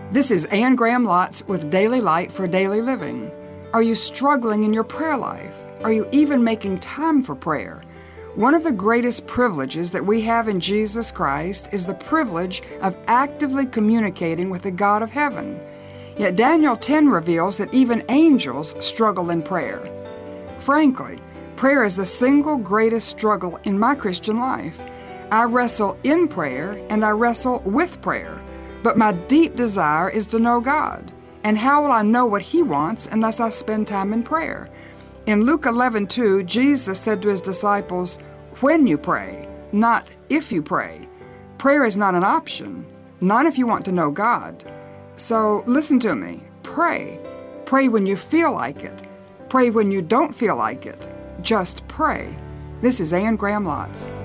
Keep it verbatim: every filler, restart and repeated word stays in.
This is Anne Graham Lotz with Daily Light for Daily Living. Are you struggling in your prayer life? Are you even making time for prayer? One of the greatest privileges that we have in Jesus Christ is the privilege of actively communicating with the God of heaven. Yet Daniel ten reveals that even angels struggle in prayer. Frankly, prayer is the single greatest struggle in my Christian life. I wrestle in prayer and I wrestle with prayer. But my deep desire is to know God. And how will I know what He wants unless I spend time in prayer? In Luke eleven two, Jesus said to His disciples, "When you pray, not if you pray." Prayer is not an option, not if you want to know God. So listen to me. Pray. Pray when you feel like it. Pray when you don't feel like it. Just pray. This is Anne Graham Lotz.